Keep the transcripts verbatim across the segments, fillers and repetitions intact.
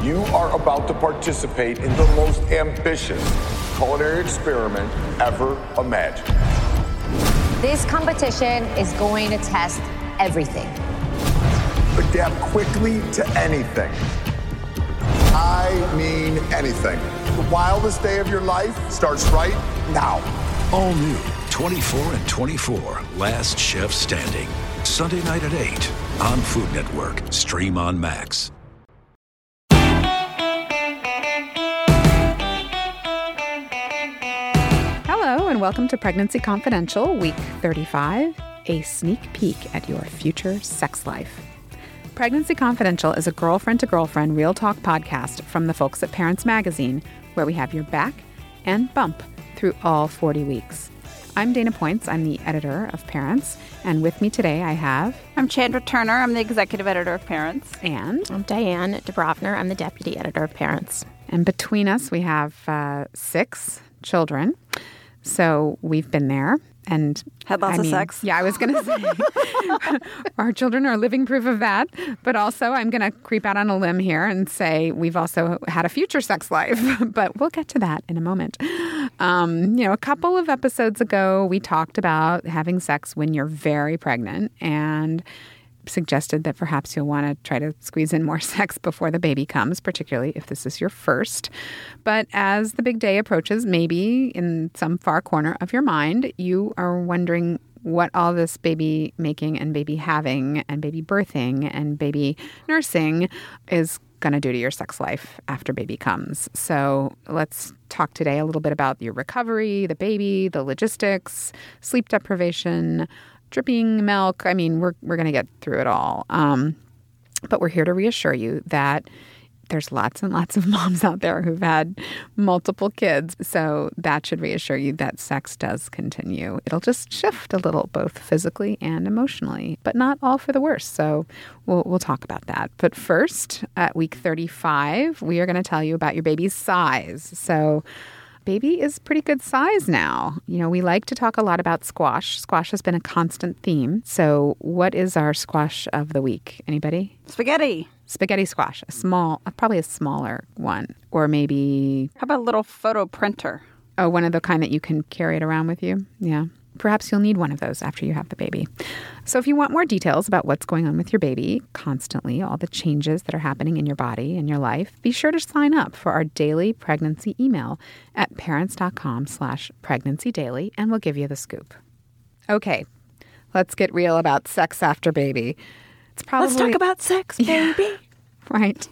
You are about to participate in the most ambitious culinary experiment ever imagined. This competition is going to test everything. Adapt quickly to anything. I mean anything. The wildest day of your life starts right now. All new twenty-four and twenty-four, Last Chef Standing. Sunday night at eight on Food Network. Stream on Max. Hello and welcome to Pregnancy Confidential, week thirty-five, a sneak peek at your future sex life. Pregnancy Confidential is a girlfriend-to-girlfriend real talk podcast from the folks at Parents Magazine, where we have your back and bump through all forty weeks. I'm Dana Points. I'm the editor of Parents, and with me today I have... I'm Chandra Turner. I'm the executive editor of Parents. And... I'm Diane Dubrovner. I'm the deputy editor of Parents. And between us, we have uh, six children. So we've been there. And had lots I of mean, sex. Yeah, I was going to say our children are living proof of that. But also I'm going to creep out on a limb here and say we've also had a future sex life. But we'll get to that in a moment. Um, you know, a couple of episodes ago, we talked about having sex when you're very pregnant and suggested that perhaps you'll want to try to squeeze in more sex before the baby comes, particularly if this is your first. But as the big day approaches, maybe in some far corner of your mind, you are wondering what all this baby making and baby having and baby birthing and baby nursing is going to do to your sex life after baby comes. So let's talk today a little bit about your recovery, the baby, the logistics, sleep deprivation, dripping milk. I mean, we're we're going to get through it all. Um, but we're here to reassure you that there's lots and lots of moms out there who've had multiple kids. So that should reassure you that sex does continue. It'll just shift a little, both physically and emotionally, but not all for the worse. So we'll we'll talk about that. But first, at week thirty-five, we are going to tell you about your baby's size. So baby is pretty good size now. You know, we like to talk a lot about squash. Squash has been a constant theme. So what is our squash of the week? Anybody? Spaghetti. Spaghetti squash, a small, probably a smaller one. Or maybe... How about a little photo printer? Oh, one of the kind that you can carry it around with you? Yeah. Perhaps you'll need one of those after you have the baby. So if you want more details about what's going on with your baby constantly, all the changes that are happening in your body and your life, be sure to sign up for our daily pregnancy email at parents.com slash pregnancy daily, and we'll give you the scoop. Okay, let's get real about sex after baby. It's probably Let's talk about sex, baby. Yeah, right.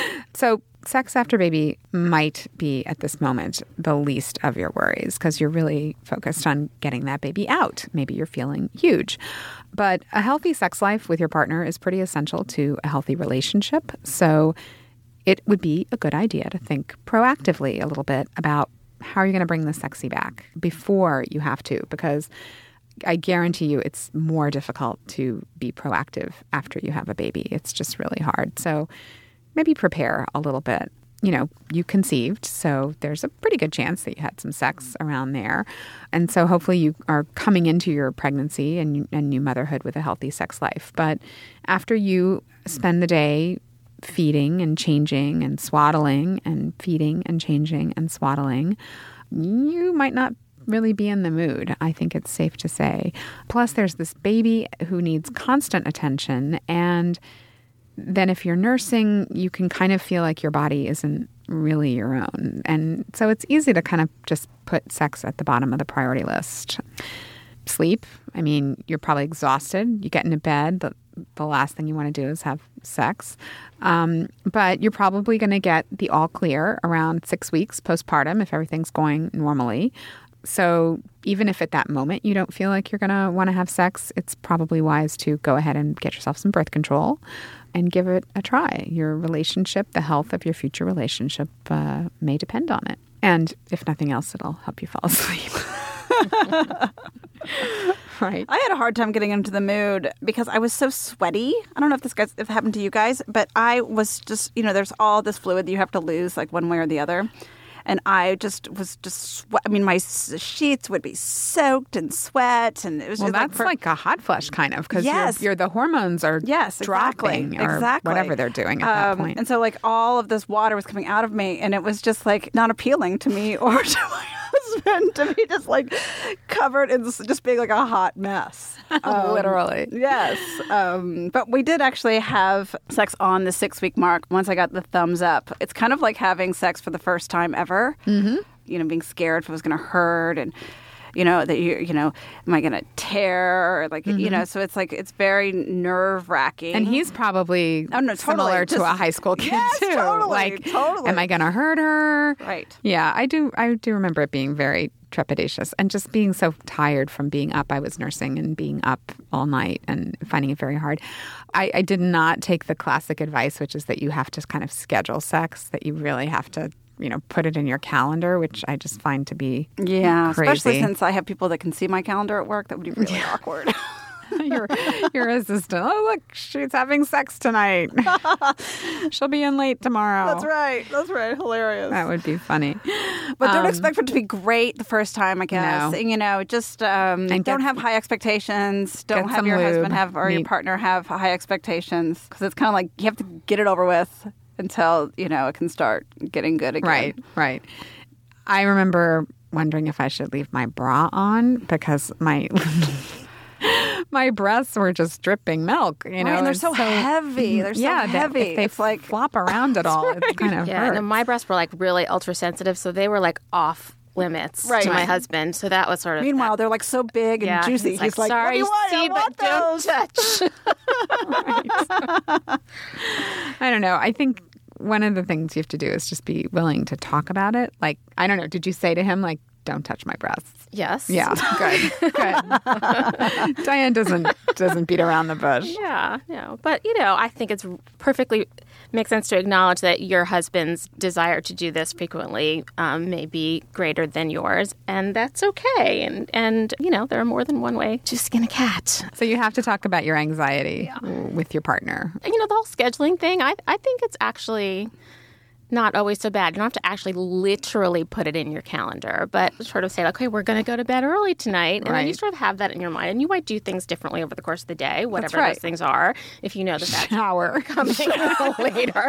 So sex after baby might be, at this moment, the least of your worries because you're really focused on getting that baby out. Maybe you're feeling huge. But a healthy sex life with your partner is pretty essential to a healthy relationship. So it would be a good idea to think proactively a little bit about how you're going to bring the sexy back before you have to, because I guarantee you it's more difficult to be proactive after you have a baby. It's just really hard. So maybe prepare a little bit. You know, you conceived, so there's a pretty good chance that you had some sex around there. And so hopefully you are coming into your pregnancy and, and new motherhood with a healthy sex life. But after you spend the day feeding and changing and swaddling and feeding and changing and swaddling, you might not really be in the mood, I think it's safe to say. Plus, there's this baby who needs constant attention, and then if you're nursing, you can kind of feel like your body isn't really your own. And so it's easy to kind of just put sex at the bottom of the priority list. Sleep, I mean, you're probably exhausted. You get into bed, the, the last thing you want to do is have sex. Um, but you're probably going to get the all clear around six weeks postpartum if everything's going normally. So even if at that moment you don't feel like you're going to want to have sex, it's probably wise to go ahead and get yourself some birth control and give it a try. Your relationship, the health of your future relationship uh, may depend on it. And if nothing else, it'll help you fall asleep. Right. I had a hard time getting into the mood because I was so sweaty. I don't know if this guys, if it happened to you guys, but I was just, you know, there's all this fluid that you have to lose like one way or the other. And I just was just, swe- I mean, my s- sheets would be soaked in sweat. And it was Well, just that's like, like, per- a hot flush kind of because Yes. you're, you're, the hormones are Yes, exactly. dropping or exactly. whatever they're doing at that Um, point. And so, like, all of this water was coming out of me, and it was just, like, not appealing to me or to my husband to be just, like, covered in this, just being, like, a hot mess. Um, Literally. Yes. Um, but we did actually have sex on the six-week mark once I got the thumbs up. It's kind of like having sex for the first time ever. Mm-hmm. You know, being scared if it was going to hurt and... You know, that you, you know, am I going to tear? Or like, mm-hmm. you know, so it's like, it's very nerve wracking. And he's probably oh, no, totally. similar Just, to a high school kid yes, too. Totally, like, totally. am I going to hurt her? Right. Yeah, I do. I do remember it being very trepidatious and just being so tired from being up. I was nursing and being up all night and finding it very hard. I, I did not take the classic advice, which is that you have to kind of schedule sex, that you really have to, you know, put it in your calendar, which I just find to be yeah, crazy. Especially since I have people that can see my calendar at work. That would be really awkward. your, your assistant, oh, look, she's having sex tonight. She'll be in late tomorrow. That's right. That's right. Hilarious. That would be funny. But don't Um, expect for it to be great the first time, I guess. No. You know, just um, And don't get- have high expectations. Don't get have some your lube. husband have or your Need- partner have high expectations because it's kind of like you have to get it over with until, you know, it can start getting good again. Right, right. I remember wondering if I should leave my bra on because my my breasts were just dripping milk, you know. Right, and they're so heavy. They're so yeah, that- heavy. If they It's like- flop around at all, it kind of Yeah, hurts. and my breasts were like really ultra sensitive, so they were like off limits Right. to my Right. husband. So that was sort of Meanwhile, that, they're like so big and yeah, juicy. He's, He's like, like, sorry, what do you want? see, I want but those. don't touch. I don't know. I think one of the things you have to do is just be willing to talk about it. Like, I don't know. Did you say to him, like, don't touch my breasts? Yes. Yeah, good, good. Diane doesn't doesn't beat around the bush. Yeah, no. But, you know, I think it's perfectly makes sense to acknowledge that your husband's desire to do this frequently um, may be greater than yours, and that's okay. And, and, you know, there are more than one way to skin a cat. So you have to talk about your anxiety with your partner. You know, the whole scheduling thing, I, I think it's actually not always so bad. You don't have to actually literally put it in your calendar, but sort of say, like, okay, we're going to go to bed early tonight. And then you Right. sort of have that in your mind. And you might do things differently over the course of the day, whatever right. those things are, if you know that that's Shower. coming later.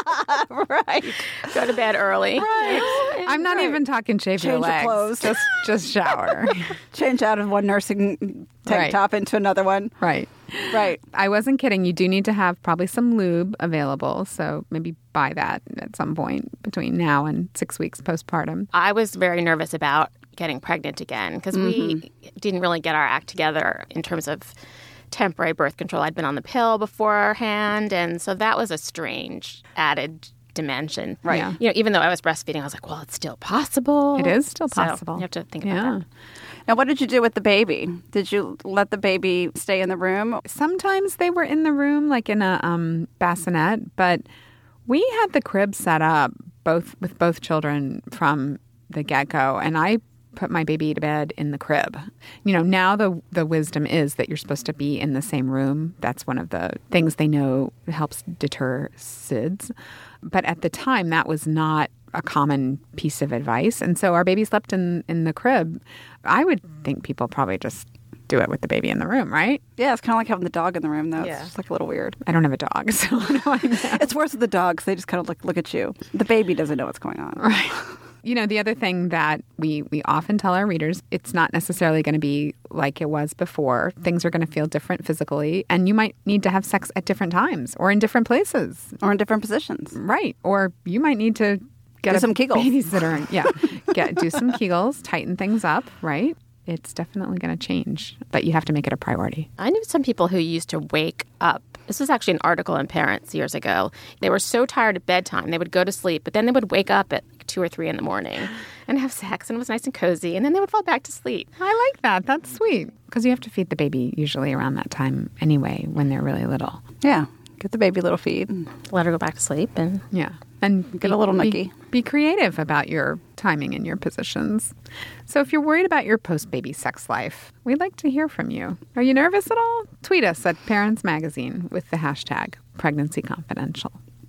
Right. Go to bed early. Right. I'm not even talking shave your Change your legs. clothes. Just just shower. Change out of one nursing tank Right. top into another one. Right. Right. I wasn't kidding. You do need to have probably some lube available. So maybe buy that at some point between now and six weeks postpartum. I was very nervous about getting pregnant again because Mm-hmm. we didn't really get our act together in terms of temporary birth control. I'd been on the pill beforehand, and so that was a strange added dimension. Right. Yeah. You know, even though I was breastfeeding, I was like, well, it's still possible. It is still So possible. you have to think Yeah. about that. Now, what did you do with the baby? Did you let the baby stay in the room? Sometimes they were in the room, like in a um, bassinet, but we had the crib set up both with both children from the get-go, and I put my baby to bed in the crib. You know, now the the wisdom is that you're supposed to be in the same room. That's one of the things they know helps deter S I D S. But at the time, that was not a common piece of advice. And so our baby slept in, in the crib. I would think people probably just do it with the baby in the room, right? Yeah, it's kind of like having the dog in the room, though. Yeah. It's just like a little weird. I don't have a dog, so I know I know. It's worse with the dogs. They just kind of look, look at you. The baby doesn't know what's going on. Right. You know, the other thing that we, we often tell our readers, it's not necessarily going to be like it was before. Things are going to feel different physically, and you might need to have sex at different times or in different places. Or in different positions. Right. Or you might need to get Do a some Kegels. babysitter. Yeah. Get do some Kegels, tighten things up, right? It's definitely going to change, but you have to make it a priority. I knew some people who used to wake up. This was actually an article in Parents years ago. They were so tired at bedtime, they would go to sleep, but then they would wake up at like two or three in the morning and have sex, and it was nice and cozy, and then they would fall back to sleep. I like that. That's sweet. Because you have to feed the baby usually around that time anyway when they're really little. Yeah. Get the baby a little feed. Let her go back to sleep, and Yeah. And Get a little be, nookie. Be creative about your timing and your positions. So if you're worried about your post-baby sex life, we'd like to hear from you. Are you nervous at all? Tweet us at Parents Magazine with the hashtag Pregnancy Confidential.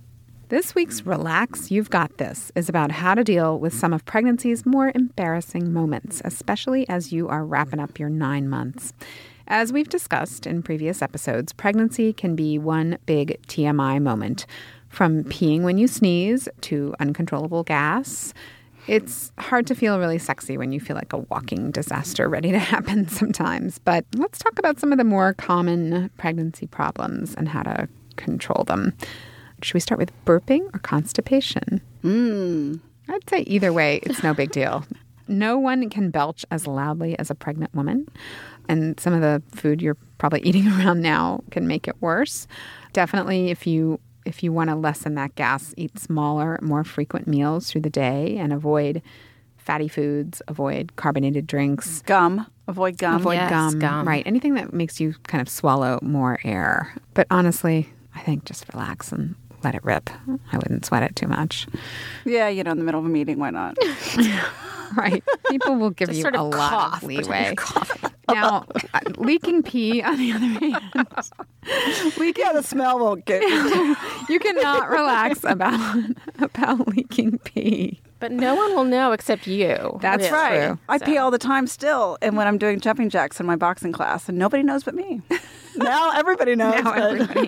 This week's Relax, You've Got This is about how to deal with some of pregnancy's more embarrassing moments, especially as you are wrapping up your nine months. As we've discussed in previous episodes, pregnancy can be one big T M I moment. From peeing when you sneeze to uncontrollable gas. It's hard to feel really sexy when you feel like a walking disaster ready to happen sometimes. But let's talk about some of the more common pregnancy problems and how to control them. Should we start with burping or constipation? Mm. I'd say either way, it's no big deal. No one can belch as loudly as a pregnant woman. And some of the food you're probably eating around now can make it worse. Definitely, if you If you want to lessen that gas, eat smaller, more frequent meals through the day and avoid fatty foods, avoid carbonated drinks. Gum. Avoid gum. Avoid Yes, gum. gum. Right. Anything that makes you kind of swallow more air. But honestly, I think just relax and let it rip. I wouldn't sweat it too much. Yeah, you know, in the middle of a meeting, why not? Right. People will give Just you sort of a lot cough, of pretend leeway. you're coughing. Now, uh, leaking pee, on the other hand, leaking, Yeah, the smell won't get you. you cannot relax about about leaking pee. But no one will know except you. That's Really. right. True. I So- pee all the time still, and when I'm doing jumping jacks in my boxing class, and nobody knows but me. Now everybody knows. Now but- everybody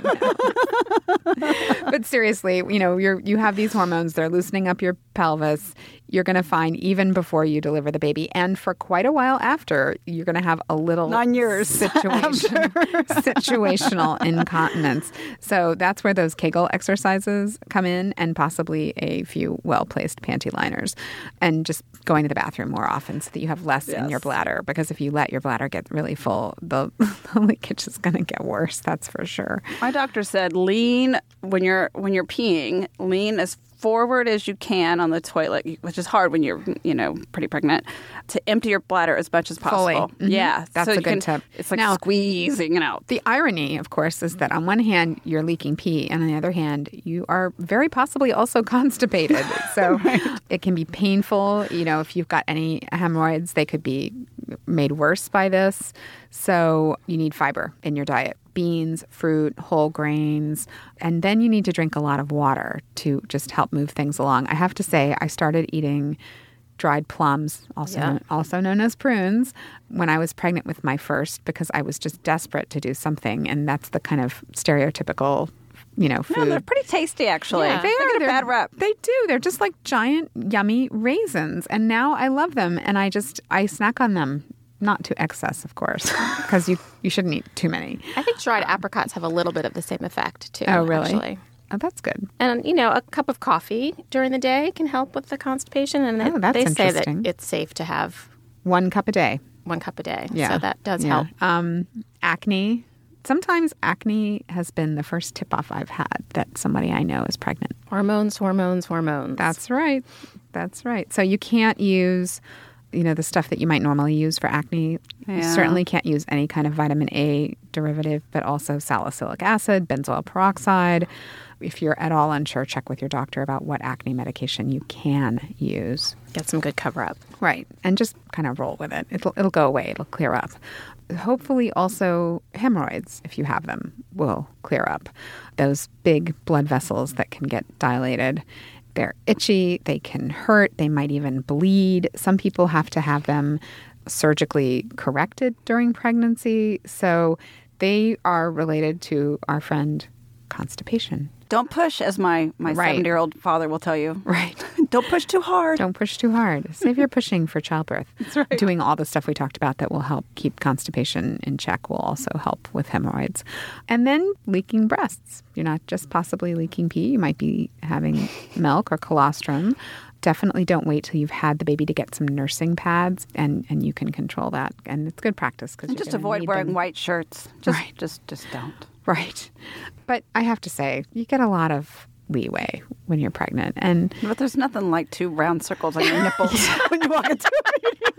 knows. But seriously, you know, you're you have these hormones, they're loosening up your pelvis. You're going to find even before you deliver the baby, and for quite a while after, you're going to have a little Nine years situation, situational incontinence. So that's where those Kegel exercises come in, and possibly a few well-placed panty liners, and just going to the bathroom more often so that you have less in Yes. your bladder. Because if you let your bladder get really full, the, the leakage is going to get worse. That's for sure. My doctor said lean when you're when you're peeing, lean as forward as you can on the toilet, which is hard when you're, you know, pretty pregnant, to empty your bladder as much as Fully. possible. Mhm. Yeah. That's so a you good can- tip. It's like Now- squeezing it out. The irony, of course, is that on one hand, you're leaking pee, and on the other hand, you are very possibly also constipated. So it can be painful. You know, if you've got any hemorrhoids, they could be made worse by this. So you need fiber in your diet. Beans, fruit, whole grains, and then you need to drink a lot of water to just help move things along. I have to say, I started eating dried plums, also Yeah. known, also known as prunes, when I was pregnant with my first, because I was just desperate to do something, and that's the kind of stereotypical, you know, food. No, they're pretty tasty, actually. Yeah. They, They get are. a They're- bad rep. They do. They're just like giant, yummy raisins, and now I love them, and I just I snack on them. Not to excess, of course, because you, you shouldn't eat too many. I think dried apricots have a little bit of the same effect, too. Oh, really? Actually. Oh, that's good. And, you know, a cup of coffee during the day can help with the constipation. And Oh, that's they say that interesting. it's safe to have One cup a day. one cup a day. Yeah. So that does Yeah. help. Um, acne. Sometimes acne has been the first tip-off I've had that somebody I know is pregnant. Hormones, hormones, hormones. That's right. That's right. So you can't use, you know, the stuff that you might normally use for acne. You Yeah. certainly can't use any kind of vitamin A derivative, but also salicylic acid, benzoyl peroxide. If you're at all unsure, check with your doctor about what acne medication you can use. Get some good cover up. Right. And just kind of roll with it. It'll, it'll go away. It'll clear up. Hopefully also hemorrhoids, if you have them, will clear up. Those big blood vessels that can get dilated. They're itchy. They can hurt. They might even bleed. Some people have to have them surgically corrected during pregnancy. So they are related to our friend constipation. Don't push, as my, my Right. seventy-year-old father will tell you. Right. Don't push too hard. Don't push too hard. Save your pushing for childbirth. That's right. Doing all the stuff we talked about that will help keep constipation in check will also help with hemorrhoids. And then leaking breasts. You're not just possibly leaking pee. You might be having milk or colostrum. Definitely don't wait till you've had the baby to get some nursing pads, and, and you can control that. And it's good practice because And just avoid wearing white shirts. Just, Right. just, just don't. Right. But I have to say, you get a lot of leeway when you're pregnant. And But there's nothing like two round circles on your nipples when you walk into a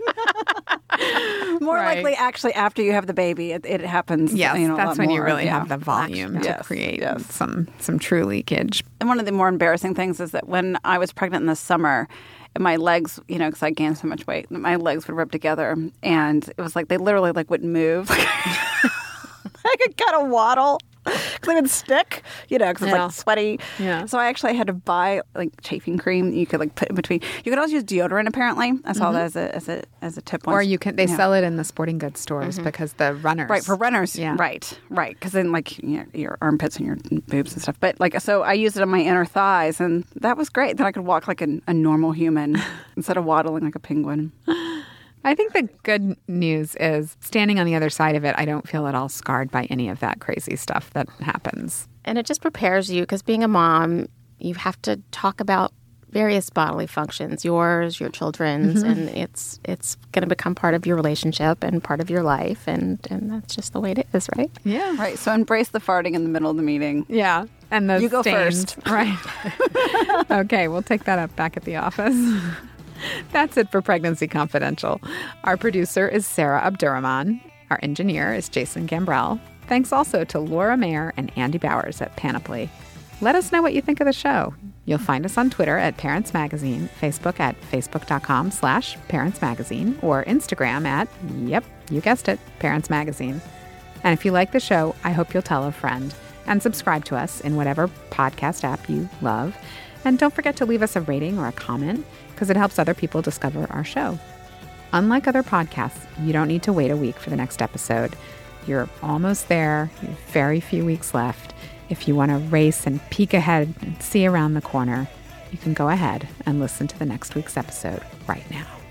meeting. More Right. likely, actually, after you have the baby, it, it happens. yes, you know, a that's lot when you more. really Yeah. have the volume to Yes, create yes. some some true leakage. And one of the more embarrassing things is that when I was pregnant in the summer, and my legs, you know, because I gained so much weight, my legs would rub together, and it was like they literally like wouldn't move. I could kind of waddle. because they would stick, you know, because it's Yeah. like sweaty. Yeah. So I actually had to buy like chafing cream that you could like put in between. You could also use deodorant. Apparently, I saw that as a as a as a tip. Once. Or you can, they Yeah. sell it in the sporting goods stores because the runners. Right, for runners. Yeah. Right, right. Because then, like, you know, your armpits and your boobs and stuff. But, like, so I used it on my inner thighs, and that was great. Then I could walk like a, a normal human instead of waddling like a penguin. I think the good news is standing on the other side of it, I don't feel at all scarred by any of that crazy stuff that happens. And it just prepares you because being a mom, you have to talk about various bodily functions, yours, your children's, Mm-hmm. and it's it's going to become part of your relationship and part of your life, and, and that's just the way it is, right? Yeah. Right. So embrace the farting in the middle of the meeting. Yeah. And the You go stains. first. Right. Okay, we'll take that up back at the office. That's it for Pregnancy Confidential. Our producer is Sarah Abdurrahman. Our engineer is Jason Gambrell. Thanks also to Laura Mayer and Andy Bowers at Panoply. Let us know what you think of the show. You'll find us on Twitter at Parents Magazine, Facebook at facebook.com slash Parents Magazine, or Instagram at, yep, you guessed it, Parents Magazine. And if you like the show, I hope you'll tell a friend and subscribe to us in whatever podcast app you love. And don't forget to leave us a rating or a comment because it helps other people discover our show. Unlike other podcasts, you don't need to wait a week for the next episode. You're almost there. You have very few weeks left. If you want to race and peek ahead and see around the corner, you can go ahead and listen to the next week's episode right now.